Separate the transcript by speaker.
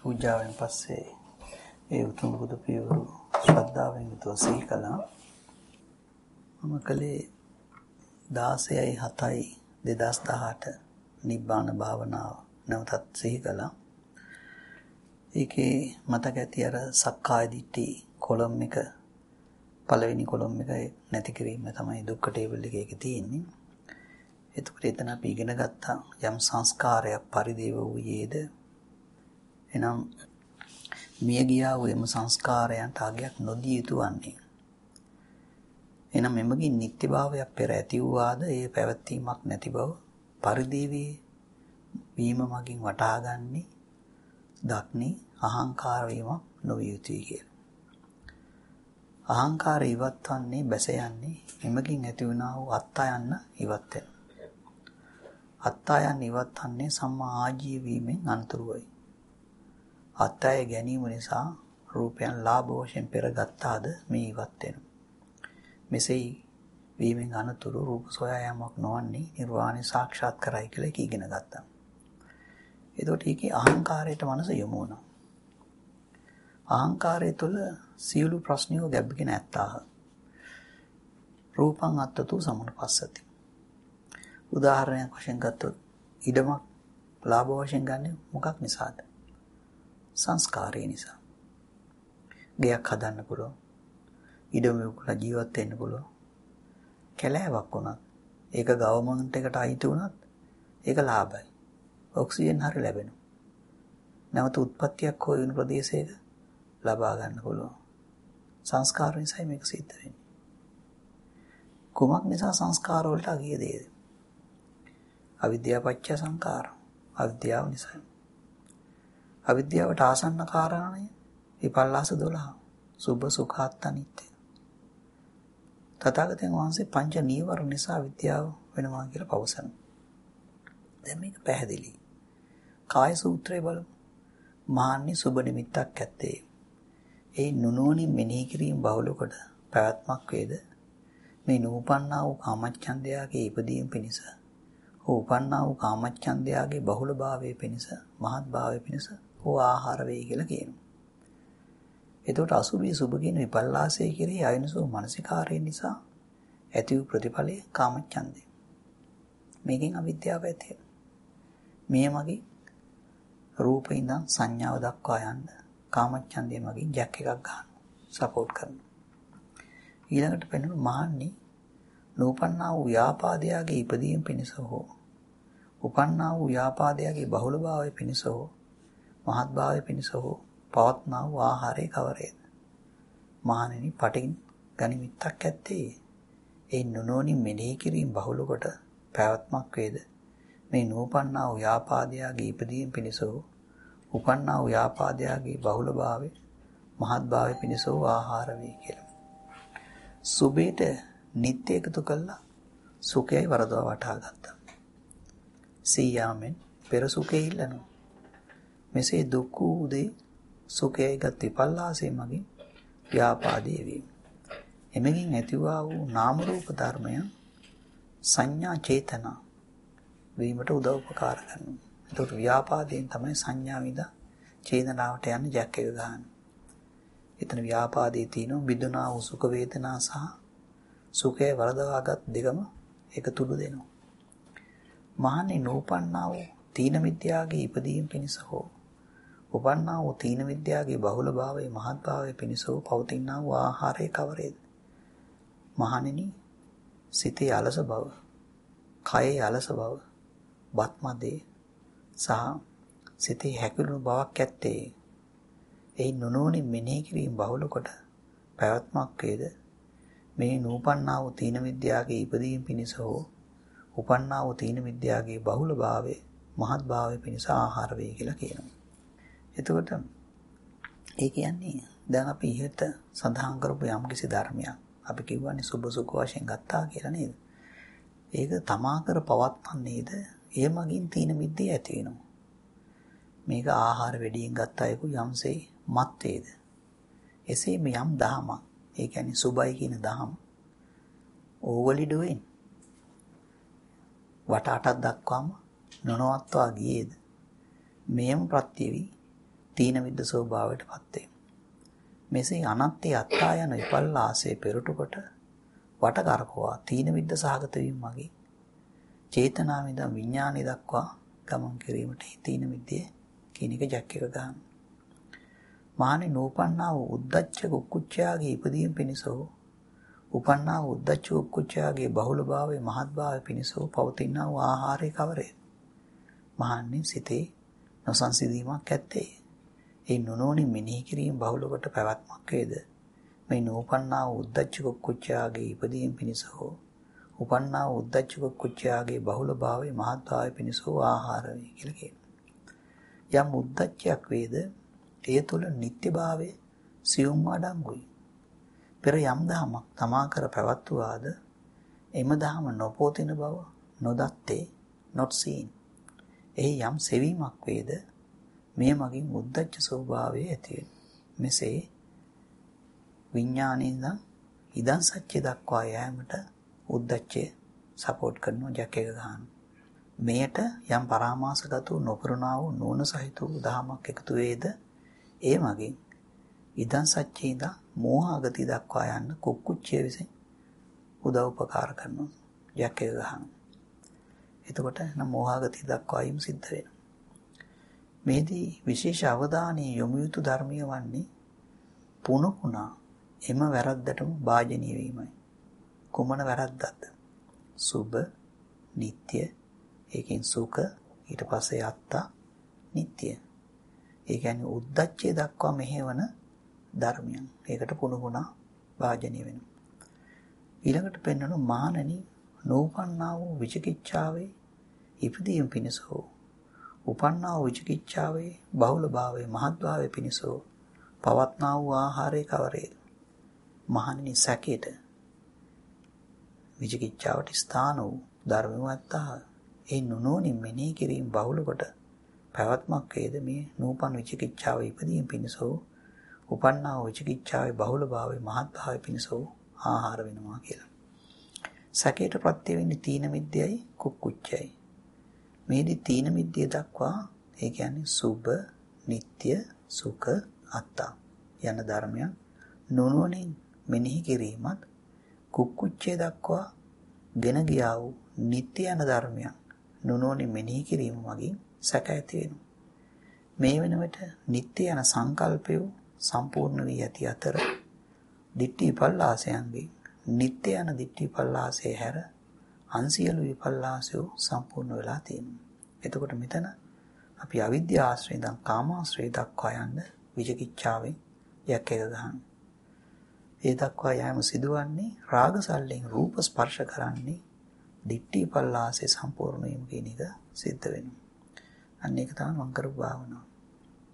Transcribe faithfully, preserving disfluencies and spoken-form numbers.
Speaker 1: පූජාවෙන් පස්සේ ඒ උතුම් බුදු පියවරු ශ්‍රද්ධාවෙන් යුතුව සිහි කළා. මම කලේ දාසයයි හතයි දෙදහස් දහඅට නිබ්බාන භාවනාව නැවතත් සිහි කළා. ඒකේ මතක ඇති අර සක්කාය දිට්ඨි කොලම් එක පළවෙනි කොලම් එක නැති කිරීම තමයි දුක්ඛ ටේබල් එකේ ඒක තියෙන්නේ. එතකොට එතන අපි ඉගෙන ගත්තා යම් සංස්කාරයක් පරිදේව වූයේද එනම් මිය ගියා වූ එම සංස්කාරයන්ට ආගයක් නොදිය යුතු වන්නේ. එනම් එමගින් නිත්‍යභාවයක් පෙර ඇති වූාද ඒ පැවැත්වීමක් නැති බව පරිදේවී වීම මගින් වටහාගන්නේ දක්නි අහංකාර වීමක් නොවිය යුතුයි කියලා. අහංකාරය ඉවත් වන්නේ බැස යන්නේ එමගින් ඇති වුණා වූ අත්තා යන්න ඉවත් වෙන. අත්තා යන්න ඉවත් වන්නේ සම්මා ආජීව වීමෙන් අනතුරුවයි. අත්තාය ගැනීම නිසා රූපයන් ලාභ වශයෙන් පෙරගත්තාද මේ ඉවත් වෙනවා. මෙසේ වීමෙන් අනතුරු රූප සොයා යාමක් නොවන්නේ නිර්වාණය සාක්ෂාත් කරයි කියලා එක ඉගෙන ගත්තා. එතකොට ඒකේ අහංකාරයට මනස යොමු වුණා. අහංකාරය තුළ සියලු ප්‍රශ්නියෝ ගැබ්ගෙන ඇත්තාහ. රූපං අත්තතු සමුපස්සති. උදාහරණයක් වශයෙන් ගත්තොත් ඉඩමක් ලාභ වශයෙන් ගන්න මොකක් නිසාද? සංස්කාරය නිසා. ගයක් හදන්න පුළුවන්. ඉඩම උකලා ජීවත් වෙන්න පුළුවන්. කැලෑවක් වුණත් ඒක ගවර්න්මන්ට් එකට අයිති වුණත් ඒක ලාභයි. ඔක්සිජන් හරිය ලැබෙනවා. නැවත උත්පත්තියක් හොය වෙන ප්‍රදේශයක ලබා ගන්න පුළුවන්. සංස්කාර නිසා මේක සිද්ධ වෙන්නේ. කුමක් නිසා සංස්කාර වලට අගිය දේද? අවිද්‍යාව පත්‍ය සංකාර. අවිද්‍යාව නිසා. අවිද්‍යාවට ආසන්න කාරණය විපල්ලාස දොළහ. සුභ සුඛාත් අනිත්‍ය. තථාගතයන් වහන්සේ පංච නීවරණ නිසා විද්‍යාව වෙනවා කියලා පවසනවා. දැන් මේක පැහැදිලි. කාය සූත්‍රය බලමු. මාන්නේ සුභ නිමිත්තක් ඇත්තේ. ඒ නුනුවණින් මෙනෙහි කිරීම බහුල කොට පැවැත්මක් වේද මේ නූපන්නා වූ කාමච්ඡන්දයාගේ ඉපදීම පිණිස හෝ උපන්නා වූ කාමච්ඡන්දයාගේ බහුල භාවයේ පිණිස මහත් භාවයේ පිණිස හෝ ආහාර වේ කියලා කියනවා. එතකොට අසුභී සුභ කියන විපල්ලාසයේ කෙරෙහි අයනසෝ මානසිකාරය නිසා ඇති වූ ප්‍රතිඵලය කාමච්ඡන්දය. මේකෙන් අවිද්‍යාව ඇති වෙනවා. මේ මගේ රූපේ ඉඳන් සංඥාව දක්වා යන්න කාමච්ඡන්දය මගින් ජැක් එකක් ගන්නවා. සපෝට් කරනවා. ඊළඟට පෙනෙන මහන්නේ නූපන්නා වූ ව්‍යාපාදයාගේ ඉපදීම පිණිස හෝ උපන්නා වූ ව්‍යාපාදයාගේ බහුල භාවය පිණිස හෝ මහත් භාවය පිණිස හෝ පවත්නා වූ ආහාරයේ කවරේද? මහණෙනි පටින් ගනිමිත්තක් ඇත්තේ. ඒ නුනෝනින් මෙනෙහි කිරීම බහුල කොට පැවැත්මක් වේද මේ නූපන්නා වූ ව්‍යාපාදයාගේ ඉපදීම පිණිස හෝ උපන්නා වූ ව්‍යාපාදයාගේ බහුල භාවය මහත් භාවය පිණිස හෝ ආහාර වේ කියලා. සුභේට නිත්‍ය එකතු කළා සුඛයයි වරදවා වටහා ගත්තා. සීයාමෙන් පෙර සුඛේ ඉල්ලනවා. මෙසේ දුක් වූ දේ සුඛයයි ගත් විපල්ලාසයේ මගින් ව්‍යාපාදේ වීම. එමගින් ඇතිවා වූ නාම රූප ධර්මයන් සංඥා චේතනා වීමට උදව් උපකාර කරනවා. ඒකට ව්‍යාපාදයෙන් තමයි සංඥා විද චේතනාවට යන ජැක් එක ගන්න. එතන ව්‍යාපාදයේ තියෙන බිදුනා වූ සුඛ වේදනා සහ සුඛය වරදවාගත් දෙකම එකතුළු දෙනවා. මහන්නේ නූපන්නා වූ තීන විද්‍යාවේ ඉපදීම පිණිස හෝ උපන්නා වූ තීන විද්‍යාවේ බහුල භාවයේ මහත් භාවයේ පිණිස හෝ පවතිනා වූ ආහාරයේ කවරේද? මහණෙනි සිතේ අලස බව, කයේ අලස බව, බත්මදේ සහ සිතේ හැකිලුණු බවක් ඇත්තේ. එයි නුනෝනි මෙනෙහි කිරීම බහුල කොට පැවැත්මක් වේද මේ නූපන්නා වූ තීන විද්‍යාවේ ඉපදීම පිණිස හෝ උපන්නා වූ තීන විද්‍යාවේ බහුල භාවයේ මහත් භාවයේ පිණිස ආහාර වේ කියලා කියනවා. එතකොට ඒ කියන්නේ දැන් අපි ඉහත සඳහන් කරපු යම්කිසි ධර්මයක් අපි කියවනේ සුභ සුඛ වශයෙන් ගත්තා කියලා නේද? ඒක තමා කර පවත්වන්නේද ඒ මගින් තීන විද්‍යාව ඇති වෙනවා. මේක ආහාර වැඩියෙන් ගත්ත අයකු යම්සේ මත් වේද? එසේම යම් දහමක් ඒ කියන්නේ සුභයි කියන දහම ඕවලිඩුවෙන් වට අටක් දක්වාම නොනවත්වා ගියේද මෙයම ප්‍රත්‍යවි තීන මිද්ද ස්වභාවයටපත් වේ. මෙසේ අනත්තේ අත්තා යන විපල්ලාසයේ පෙරට කොට වට කරකවා තීන මිද්ද සහගත වීම මගින් චේතනාවෙන් ඉඳන් විඥානය දක්වා ගමන් කිරීමට තීන මිද්දේ කියන එක ජැක් එක ගන්න. මානේ නූපන්නා වූ උද්දච්ච කුක්කුච්චයාගේ ඉපදීම පිණිස උපන්නා වූ උද්දච්ච කුක්කුච්චයාගේ බහුලභාවයේ මහත්භාවයේ පිණිස පවතිනා වූ ආහාරය කවරේ? මහන්නේ සිතේ නොසන්සිදීමක් ඇත්තේ. ඒ නොනෝනින් මෙනෙහි කිරීම බහුල කොට පැවැත්මක් වේද? මේ නූපන්නා වූ උද්දච්ච කුක්කුච්චයාගේ ඉපදීම පිණිස උපන්නා වූ උද්දච්ච කුක්කුච්චයාගේ බහුලභාවයේ මහත්භාවයේ පිණිස ආහාරය කියලා කියනවා. යම් උද්දච්චයක් වේද ඒ තුළ නිත්‍යභාවයේ සියුම් අඩංගුයි. පෙර යම් දහමක් තමා කර පැවැත්වුවාද එම දහම නොපවතින බව නොදත්තේ not seen. එහි යම් සෙවීමක් වේද මේ මගින් උද්දච්ච ස්වභාවය ඇති වෙන. මෙසේ විඥානයෙන් ඉදන් සත්‍ය දක්වා යෑමට උද්දච්චය සපෝට් කරනවා ජැක් එක ගන්න. මෙයට යම් පරාමාසගත වූ නොකරුණා වූ නුවණ සහිත වූ දහමක් එකතු වේද ඒ මගින් ඉදන් සත්‍යෙන්ද මෝහගති දක්වා යන්න කුක්කුච්චය විසින් උදව් උපකාර කරනවා ජැක් එක ගන්න. එතකොට නම් මෝහගති දක්වා යීම සිද්ධ වෙනවා. මේදී විශේෂ අවධානය යොමු යුතු ධර්මය වන්නේ පුනපුනා එම වැරද්දටම භාජනීය වීමයි. කුමන වැරද්දක්ද? සුබ, නিত্য, ඒකෙන් සුඛ, ඊට පස්සේ අත්තා, නিত্য. ඒ කියන්නේ උද්දච්චය දක්වා මෙහෙවන ධර්මයන්. ඒකට පුනපුනා භාජනීය වෙනවා. ඊළඟට පෙන්වන මානනි නෝපන්නා වූ විචිකිච්ඡාවේ ඉපදීම පිණිස උපන්නා වූ විචිකිච්ඡාවේ බහුලභාවයේ මහත්භාවයේ පිණිස පවත්නා වූ ආහාරය කවරේද? මහණෙනි සැකේට විචිකිච්ඡාවට ස්ථාන වූ ධර්මවත්තා ඒ නුනෝනින් මෙනෙහි කිරීම බහුල කොට පැවැත්මක් වේද මේ නූපන් විචිකිච්ඡාව ඉපදීම පිණිස උපන්නා වූ විචිකිච්ඡාවේ බහුලභාවයේ මහත්භාවයේ පිණිස ආහාර වෙනවා කියලා. සැකේට ප්‍රත්‍ය වෙන්නේ තීන මිද්දයයි කුක්කුච්චයයි. මේදි තීන මිද්දය දක්වා ඒ කියන්නේ සුබ, නিত্য, සුඛ, අත්තා යන ධර්මයන් නුනුවණින් මෙනෙහි කිරීමත් කුක්කුච්චය දක්වා ගෙන ගියා වූ නিত্য යන ධර්මයන් නුනුවණින් මෙනෙහි කිරීම මගින් සැක ඇති වෙනවා. මේ වෙනකොට නিত্য යන සංකල්පය සම්පූර්ණ වී ඇති අතර දිට්ඨි විපල්ලාසයන්ගේ නিত্য යන දිට්ඨි විපල්ලාසය හැර අන්සියලු විපල්ලාසය සම්පූර්ණ වෙලා තියෙනවා. එතකොට මෙතන අපි අවිද්‍යා ආශ්‍රයෙන් ඉඳන් කාමාශ්‍රය දක්වා යන්න විචිකිච්ඡාවෙන් යක් එක ගන්න. ඒ දක්වා යෑම සිදුවන්නේ රාගසල්ලෙන් රූප ස්පර්ශ කරන්නේ දිට්ඨි විපල්ලාසය සම්පූර්ණ වීම කියන එක සිද්ධ වෙනවා. අන්න ඒක තමයි මම කරපු භාවනාව.